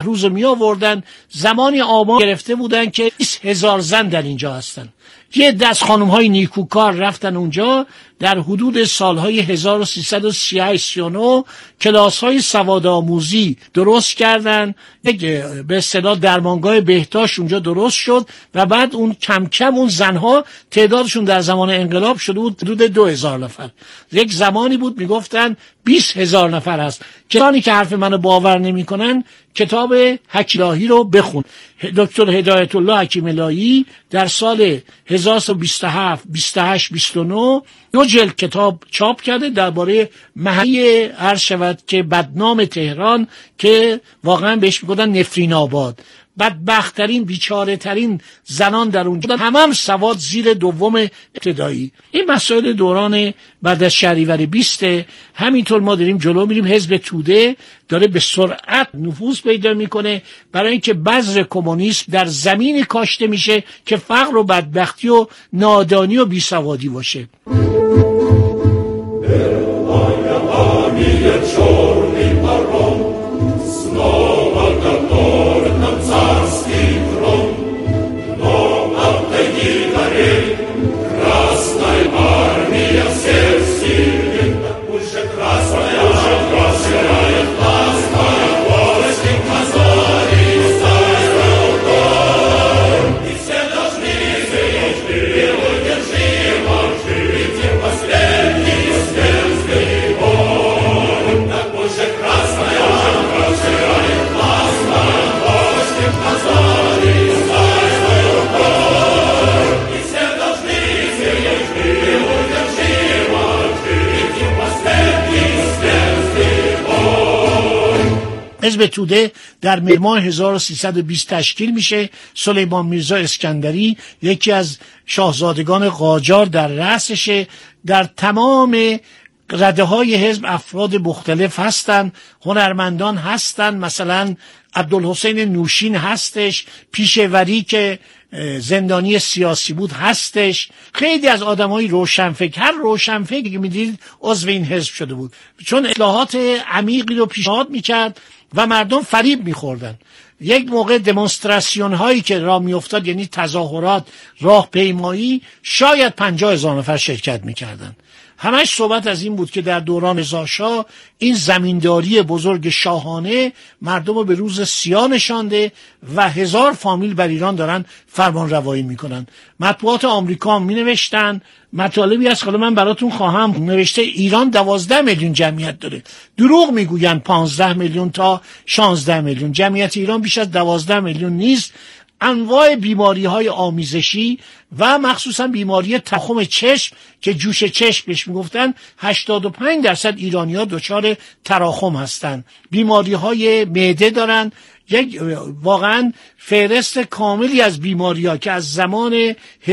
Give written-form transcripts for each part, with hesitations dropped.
بهروز می آوردن. زمانی آبان گرفته بودن که 20,000 زن در اینجا هستن. یه دست خانم های نیکوکار رفتن اونجا در حدود سالهای 1338-39 کلاس های سوادآموزی درست کردن. به اصطلاح درمانگاه بهداشت اونجا درست شد و بعد اون کم کم اون زنها تعدادشون در زمان انقلاب شده بود حدود 2,000 نفر. یک زمانی بود میگفتن 20,000 نفر هست. کسانی که حرف منو باور نمیکنن کتاب حکیم الهی رو بخون. دکتر هدایت الله حکیم الهی در سال 1127 28 29 دو جلد کتاب چاپ کرده درباره محلی عرض شود که بدنام تهران که واقعا بهش میگفتن نفرین آباد. بدبخت‌ترین بیچاره‌ترین زنان در اونجا هم سواد زیر دوم ابتدایی. این مسائل دوران بعد از شهریور 20. همینطور ما داریم جلو میریم. حزب توده داره به سرعت نفوذ پیدا میکنه برای اینکه بذر کمونیسم در زمین کاشته میشه که فقر و بدبختی و نادانی و بیسوادی باشه. حزب توده در مهر 1320 تشکیل میشه. سلیمان میرزا اسکندری یکی از شاهزادگان قاجار در رأسشه. در تمام رده های حزب افراد مختلف هستن، هنرمندان هستن، مثلا عبدالحسین نوشین هستش، پیشوری که زندانی سیاسی بود هستش، خیلی از آدمای روشنفکر، هر روشنفکری که میدید عضو این حزب شده بود، چون اصلاحات عمیقی رو پیشنهاد میکرد و مردم فریب میخوردن. یک موقع دمونستراسیون هایی که راه میافتاد، یعنی تظاهرات، راهپیمایی، شاید 50,000 نفر شرکت میکردن. همش صحبت از این بود که در دوران رضاشاه این زمینداری بزرگ شاهانه مردم رو به روز سیاه نشانده و 1000 فامیل بر ایران دارن فرمان روایی میکنن. مطبوعات آمریکا هم می نوشتن مطالبی از خود من براتون خواهم نوشته ایران 12 میلیون جمعیت داره. دروغ میگوین 15 میلیون تا 16 میلیون. جمعیت ایران بیش از 12 میلیون نیست. انواع بیماری های آمیزشی و مخصوصا بیماری تخم چشم که جوش چشم بهش میگفتن 85% ایرانی ها دچار تراخم هستن. بیماری های معده دارن. یک واقعا فهرست کاملی از بیماری ها که از زمان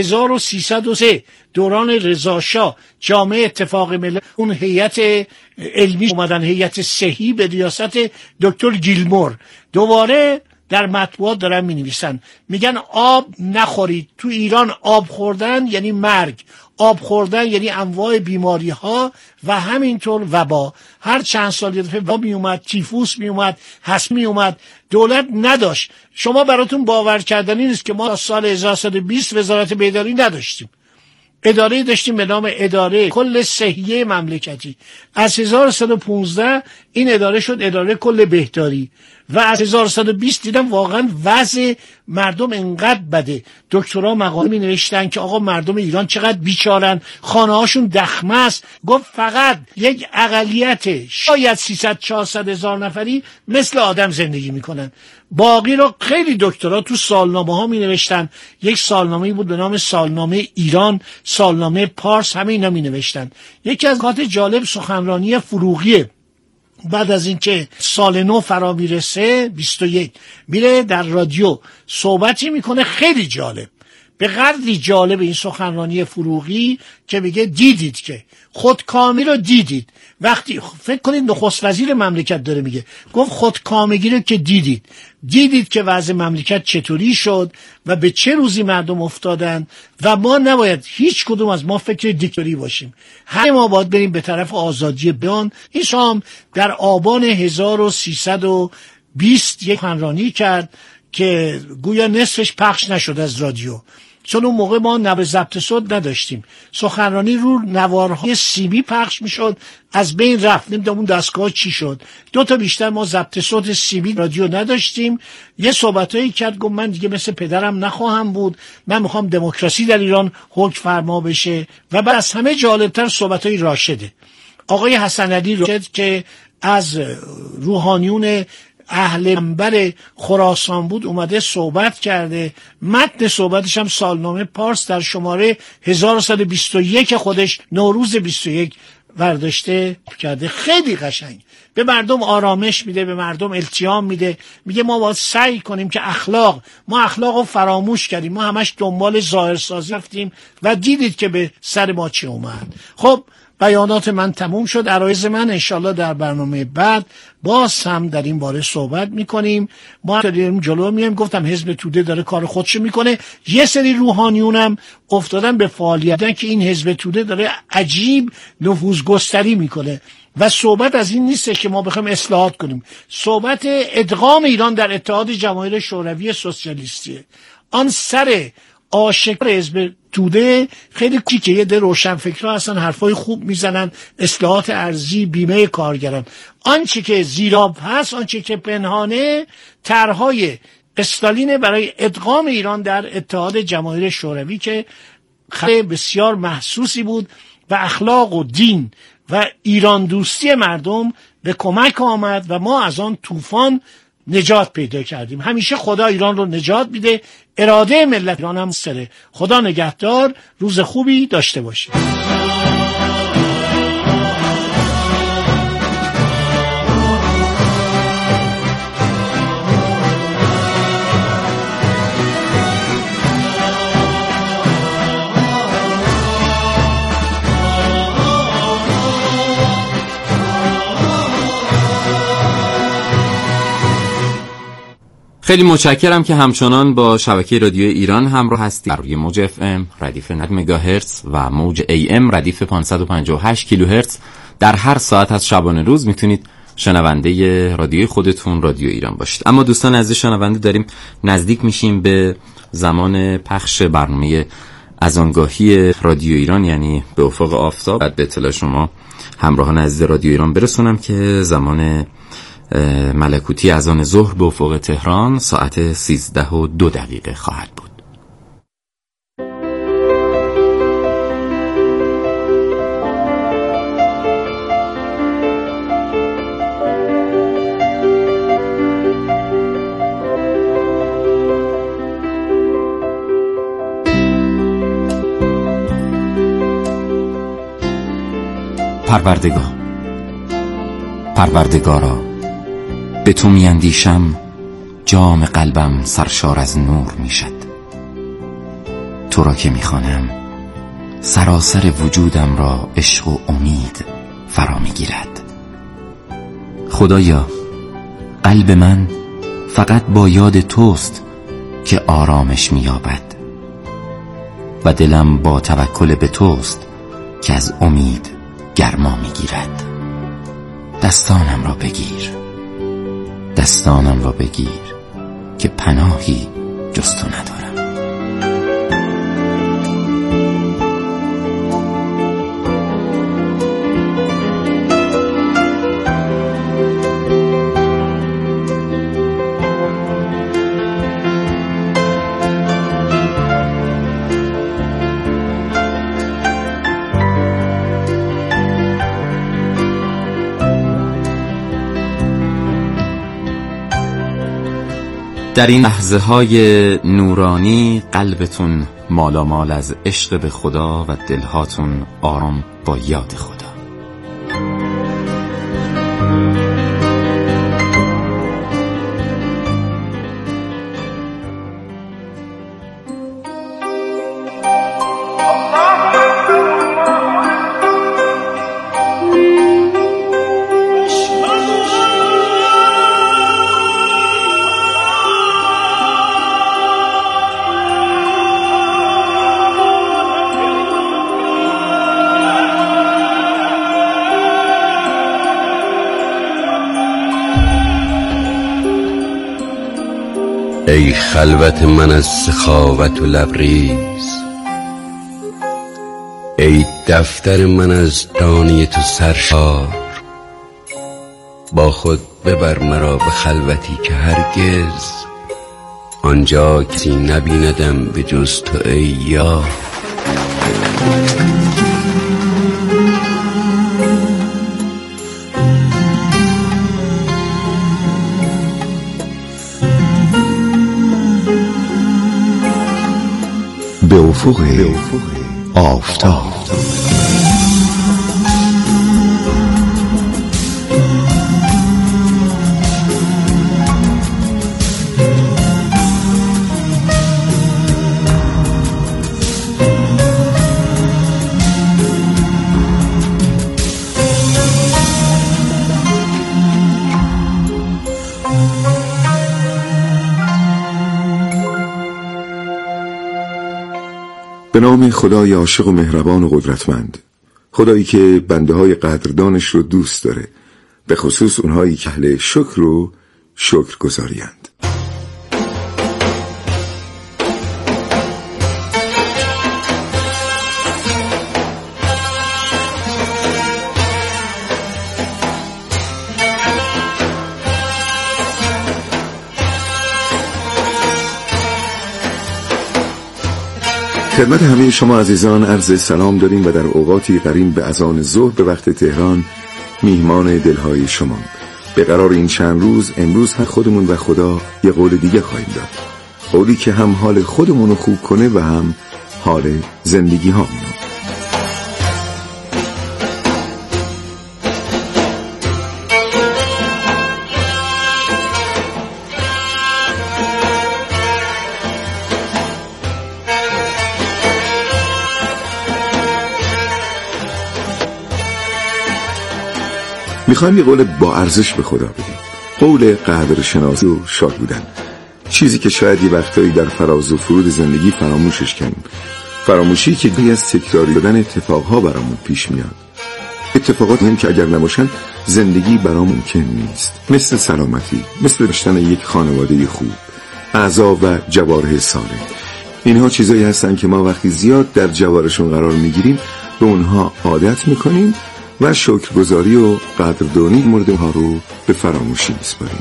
1303 دوران رضاشاه جامعه اتفاق ملل اون هیئت علمی اومدن، هیئت صحی به ریاست دکتر گیلمور، دوباره در مطبوعات دارن می نویسن میگن آب نخورید. تو ایران آب خوردن یعنی مرگ، آب خوردن یعنی انواع بیماری ها و همینطور وبا. هر چند سال یه دفعه وبا می اومد، تیفوس می اومد، هست می اومد. دولت نداشت. شما براتون باور کردنی نیست که ما از سال 1120 وزارت بیداری نداشتیم. اداره داشتیم به نام اداره کل صحیه مملکتی. از 1115 این اداره شد اداره کل بهداری و از 1120 دیدم واقعا وضع مردم انقدر بده. دکترها مقاله می نوشتن که آقا مردم ایران چقدر بیچارن، خانه هاشون دخمه است. گفت فقط یک اقلیت شاید 300-400 هزار نفری مثل آدم زندگی میکنن، باقی رو خیلی دکترها تو سالنامه ها می نوشتن. یک سالنامه بود به نام سالنامه ایران، سالنامه پارس، همه اینا می نوشتن. یکی از نکات جالب سخنرانی فروغیه بعد از اینکه سال نو فرا میرسه 21 میره در رادیو صحبتی میکنه خیلی جالب. به قدری جالب این سخنرانی فروغی که میگه دیدید که خودکامی رو دیدید. وقتی فکر کنید نخست وزیر مملکت داره میگه، گفت خودکامگی رو که دیدید که وضع مملکت چطوری شد و به چه روزی مردم افتادن و ما نباید هیچ کدوم از ما فکر دیکتاتوری باشیم. همه ما باید بریم به طرف آزادی بیان. این شام در آبان 1300 20 یک سخنرانی کرد که گویا نصفش پخش نشد از رادیو، چون اون موقع ما نوار ضبط صوت نداشتیم. سخنرانی رو نوارهای سیمی پخش میشد، از بین رفت. نمیدونم اون دستگاه چی شد. 2 تا بیشتر ما ضبط صوت سیمی رادیو نداشتیم. یه صحبتایی کرد، گفت من دیگه مثل پدرم نخواهم بود، من میخوام دموکراسی در ایران حکم فرما بشه. و بعد از همه جالبتر صحبتای راشده آقای حسن علی راشد که از روحانیون اهل منبر خراسان بود، اومده صحبت کرده. متن صحبتش هم سالنامه پارس در شماره 1121 خودش نوروز 21 برداشته کرده. خیلی قشنگ به مردم آرامش میده، به مردم التیام میده. میگه ما باید سعی کنیم که ما اخلاق رو فراموش کردیم، ما همش دنبال ظاهرسازی رفتیم و دیدید که به سر ما چه اومد. خب بیانات من تموم شد. عرایض من انشالله در برنامه بعد باز هم در این باره صحبت میکنیم. ما داریم جلو میایم. گفتم حزب توده داره کار خودشو میکنه. یه سری روحانیونم افتادن به فعالیتن که این حزب توده داره عجیب نفوذگستری میکنه و صحبت از این نیست که ما بخوایم اصلاحات کنیم. صحبت ادغام ایران در اتحاد جماهیر شوروی سوسیالیستیه. آن سر آشکار حزب توده خیلی که یه ده روشنفکرها هستن، حرفای خوب میزنن، اصلاحات ارضی، بیمه کارگران. آنچه که زیراب هست، آنچه که پنهانه، طرحهای استالین برای ادغام ایران در اتحاد جماهیر شوروی که خطر بسیار محسوسی بود و اخلاق و دین و ایران دوستی مردم به کمک آمد و ما از آن طوفان نجات پیدا کردیم. همیشه خدا ایران رو نجات میده، اراده ملت ایران هم سره. خدا نگهدار، روز خوبی داشته باشید. خیلی متشکرم که همچنان با شبکه رادیو ایران همراه هستید. در روی موج FM ردیف 90 مگاهرتز و موج AM ردیف 558 کیلوهرتز در هر ساعت از شبانه روز میتونید شنونده رادیوی خودتون رادیو ایران باشید. اما دوستان عزیز شنونده، داریم نزدیک میشیم به زمان پخش برنامه اذانگاهی رادیو ایران، یعنی به افق آفتاب. بعد به اطلاع شما همراهان عزیز رادیو ایران برسونم که زمان ملکوتی اذان ظهر به افق تهران ساعت 13:02 خواهد بود. پروردگارا، به تو میاندیشم، جام قلبم سرشار از نور میشد. تو را که میخوانم، سراسر وجودم را عشق و امید فرا میگیرد. خدایا، قلب من فقط با یاد توست که آرامش مییابد و دلم با توکل به توست که از امید گرما میگیرد. دستانم را بگیر که پناهی جز تو ندارم. در این لحظه های نورانی قلبتون مالامال از عشق به خدا و دلهاتون آرام با یاد خدا. ای خلوت من از سخاوت و لبریز، ای دفتر من از دانی تو سرشار، با خود ببر مرا به خلوتی که هرگز آنجا کسی نبیندم به جز تو ای یار. به افق آفتاب. به نام خدای عاشق و مهربان و قدرتمند، خدایی که بنده های قدردانش رو دوست داره، به خصوص اونهایی که اهل شکر و شکر گذاریند. خدمت همه شما عزیزان عرض سلام داریم و در اوقاتی قرین به اذان ظهر به وقت تهران میهمان دلهای شما. به قرار این چند روز امروز هم خودمون و خدا یه قول دیگه خواهیم داد، قولی که هم حال خودمون رو خوب کنه و هم حال زندگی هامون. میخوایم یه قول با ارزش به خدا بدیم، قول قدر شناسی و شاد بودن، چیزی که شاید یه وقتایی در فراز و فرود زندگی فراموشش کنیم، فراموشی که گاهی از تکراری شدن اتفاقها برامون پیش میاد، اتفاقات هم که اگر نباشن زندگی برامون ممکن نیست، مثل سلامتی، مثل داشتن یک خانواده خوب، اعضا و جوارح سالم. اینها چیزایی هستن که ما وقتی زیاد در جوارشون قرار میگیریم به اونها عادت میکنیم و شکرگزاری و قدردانی مورد ها رو به فراموشی میسپاریم.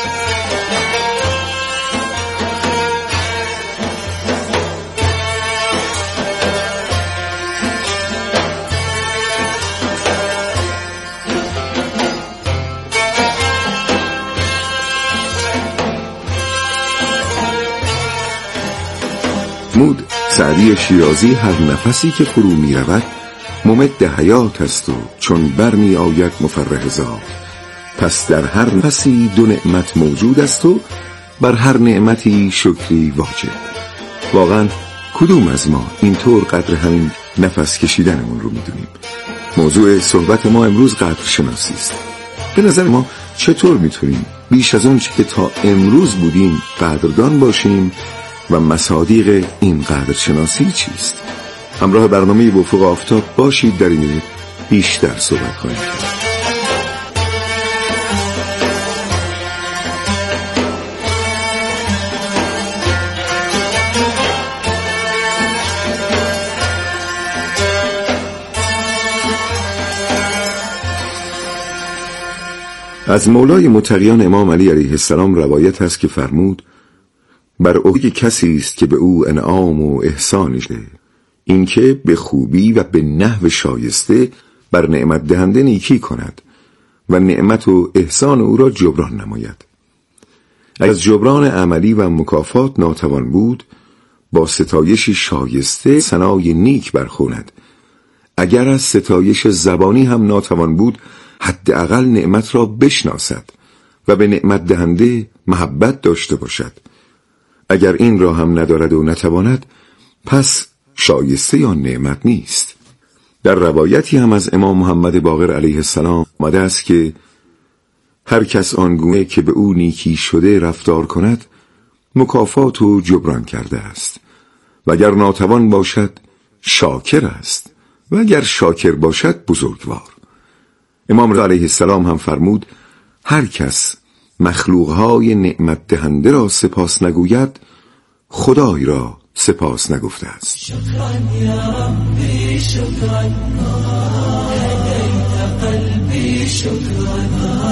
محمود سعدی شیرازی: هر نفسی که فرو می رود ممد حیات است و چون برمی آید مفرح ذات، پس در هر نفسی دو نعمت موجود است و بر هر نعمتی شکری واجب. واقعا کدوم از ما اینطور قدر همین نفس کشیدنمون رو میدونیم؟ موضوع صحبت ما امروز قدر شناسی است. به نظر ما چطور میتونیم بیش از اون چه که تا امروز بودیم قدردان باشیم و مصادیق این قدر شناسی چیست؟ همراه برنامه به افق آفتاب باشید، در این بیشتر صحبت خواهیم کرد. از مولای متقیان امام علی علیه السلام روایت است که فرمود: بر عهده کسی است که به او انعام و احسانی شده، این که به خوبی و به نحو شایسته بر نعمت دهنده نیکی کند و نعمت و احسان او را جبران نماید. از جبران عملی و مکافات ناتوان بود، با ستایش شایسته ثنای نیک برخواند. اگر از ستایش زبانی هم ناتوان بود، حداقل نعمت را بشناسد و به نعمت دهنده محبت داشته باشد. اگر این را هم ندارد و نتواند، پس شایسته آن نعمت نیست. در روایتی هم از امام محمد باقر علیه السلام آمده است که هر کس آنگونه که به او نیکی شده رفتار کند، مکافات و جبران کرده است، و اگر ناتوان باشد شاکر است، و اگر شاکر باشد بزرگوار. امام علیه السلام هم فرمود: هر کس مخلوقهای نعمت دهنده را سپاس نگوید خدای را سپاس نگفته است. شکران یا ربی شکران هدیت قلبی شکران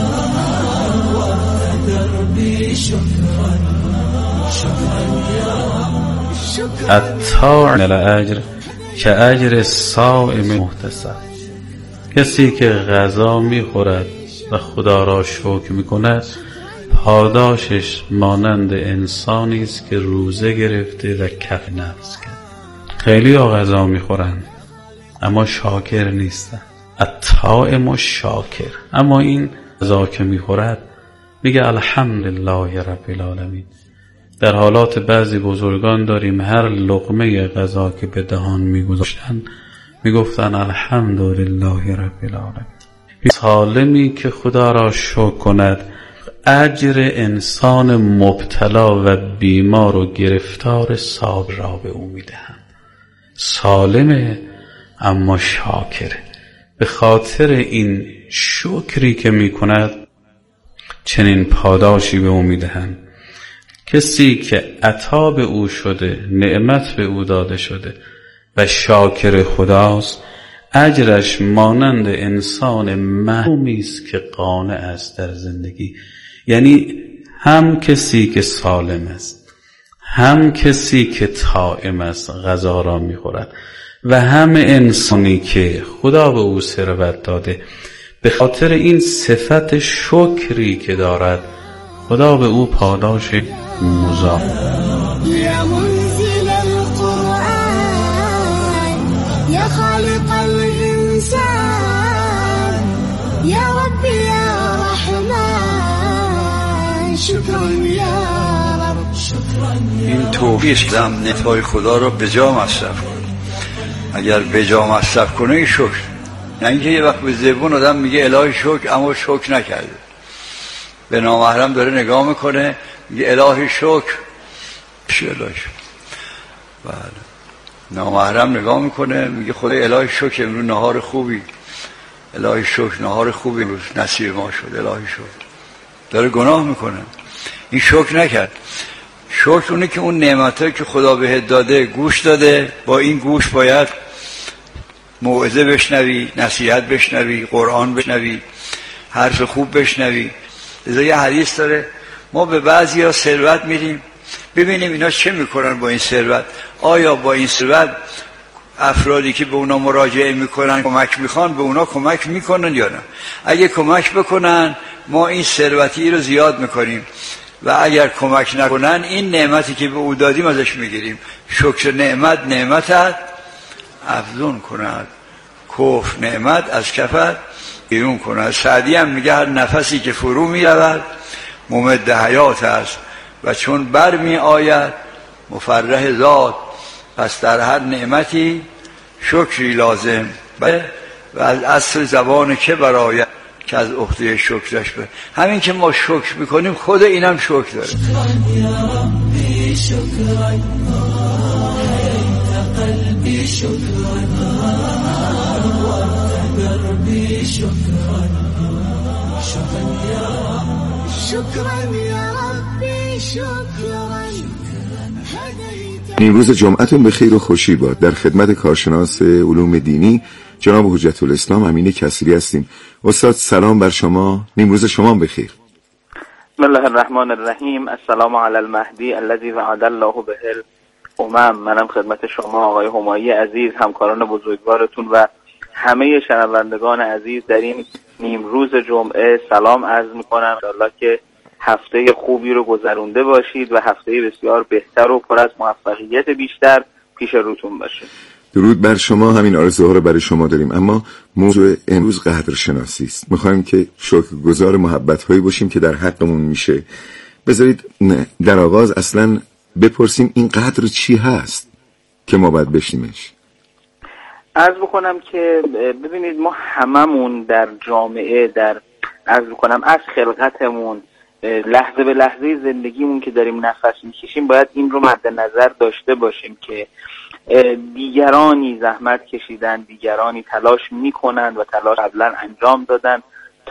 وقت دربی شکران شکران یا الطاعن الاجر که اجر الصائم محتسب. کسی که غذا میخورد و خدا را شکر میکند پاداشش مانند انسانی است که روزه گرفته و کف نفس کرد. خیلی ها غذا میخورن اما شاکر نیستن. الطاعم شاکر. اما این غذا که میخورد میگه الحمدلله رب العالمین. در حالات بعضی بزرگان داریم هر لقمه غذا که به دهان میگذاشتن میگفتن الحمدلله رب العالمین. سالمی که خدا را شکر کند اجر انسان مبتلا و بیمار و گرفتار صبر را به او میدهند. سالمه اما شاکره. به خاطر این شکری که میکند چنین پاداشی به او میدهند. کسی که عطا به او شده، نعمت به او داده شده و شاکر خداست، اجرش مانند انسان محرومی است که قانع است در زندگی. یعنی هم کسی که سالم است، هم کسی که طاعم است غذا را میخورد و هم انسانی که خدا به او ثروت داده. به خاطر این صفت شکری که دارد خدا به او پاداش مضاعف. یا منزل القرآن یا خالق الانسان یا رب یا رحمان شکران یا رب شکران. این توفیق اسلام نتای خدا رو به جا مصرف کنه. اگر به جا مصرف کنه این شکر. نه اینکه یه وقت به زبون آدم میگه الهی شکر اما شکر نکرده. به نامحرم داره نگاه میکنه میگه الهی شکر چی الهی شکر. بله نامحرم نگاه میکنه میگه خدا الهی شکر امروز نهار خوبی، الهی شکر نهار خوبی امروز نصیب ما شد، الهی شکر. داره گناه میکنه. این شکر نکرد. شکر اونه که اون نعمتایی که خدا بهت داده گوش داده، با این گوش باید موعظه بشنوی، نصیحت بشنوی، قرآن بشنوی، حرف خوب بشنوی. لذا یه حدیث داره ما به بعضی ها ثروت میدیم ببینیم اینا چه میکنن با این ثروت. آیا با این ثروت افرادی که به اونا مراجعه میکنن کمک میخوان به اونا کمک میکنن یا نه؟ اگه کمک بکنن ما این ثروتی رو زیاد میکنیم و اگر کمک نکنن این نعمتی که به او دادیم ازش میگیریم. شکر نعمتت افزون کند، کفر نعمت از کفت بیرون کند. سعدی هم میگه هر نفسی که فرو میرود ممد حیات است و چون بر می آید مفرح ذات. پس در هر نعمتی شکری لازم و از اصل زبان که برآید که از عهده شکرش به. همین که ما شکر میکنیم خود اینم شکر داره. شکران یا ربی شکران هدیت قلبی شکران وقت دربی شکران شکران یا رب شکران یا ربی شکران. نیمروز جمعتون به خیر و خوشی باد. در خدمت کارشناس علوم دینی جناب حجت الاسلام امین کسری هستیم. استاد سلام بر شما، نیمروز شما بخیر. بسم الله الرحمن الرحیم. السلام علی المهدی الذی وعد الله به الامم. منم خدمت شما آقای همایی عزیز، همکاران بزرگوارتون و همه شنوندگان عزیز در این نیمروز جمعه سلام عرض میکنم. انشاءالله که هفته خوبی رو گذرونده باشید و هفته بسیار بهتر و پر از موفقیت بیشتر پیش روتون باشه. درود بر شما، همین آرزوها رو برای شما داریم. اما موضوع امروز قدرشناسی است. میخوایم که شکرگزار محبت‌هایی باشیم که در حقمون میشه. بذارید در آغاز اصلا بپرسیم این قدر چی هست که ما باید بشنیمش. عرض بکنم که ببینید ما هممون در جامعه عرض بکنم از خلقتمون لحظه به لحظه زندگیمون که داریم نفس میکشیم باید این رو مد نظر داشته باشیم که دیگرانی زحمت کشیدن، دیگرانی تلاش میکنن و تلاش قبلا انجام دادن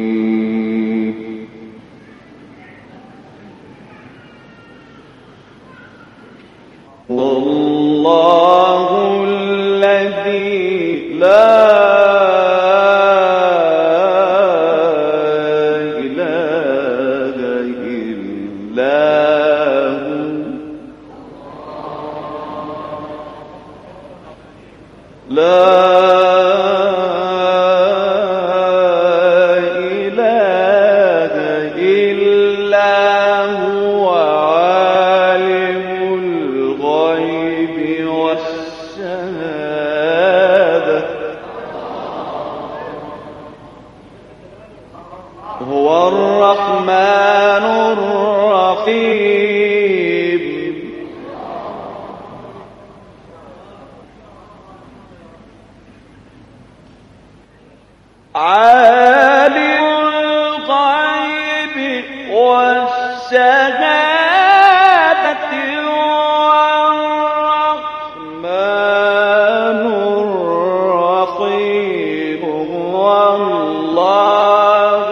الله الذي لا إله إلا هو لا هو الرحمن الرحيم عالم الغيب والشهادة والرحمن الرحيم والله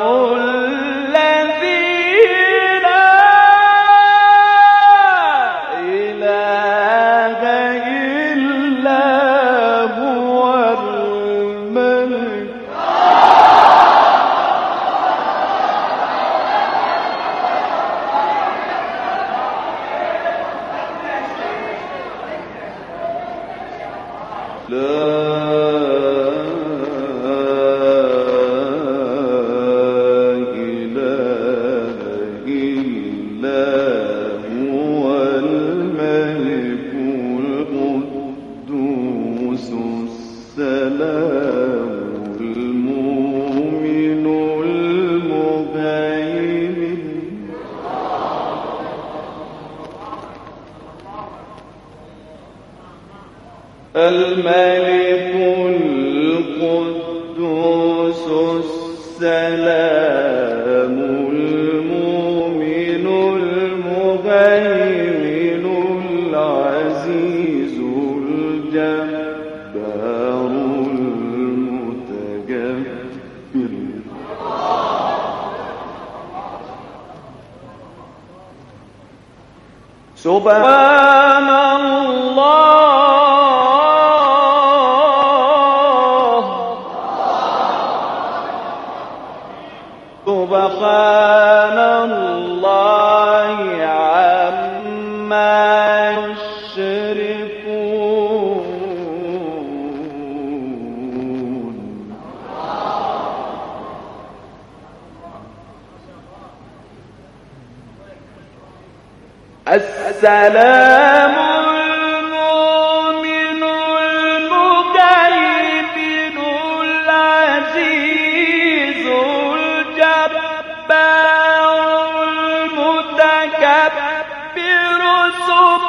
الذي لا إله إلا هو الملك الملك القدوس السلام المؤمن المهيمن العزيز الجبار المتكبر سبحان الله سبحان الله عما يشركون السلام المؤمن المهيمن العزيز الجبار المتكبر سبحان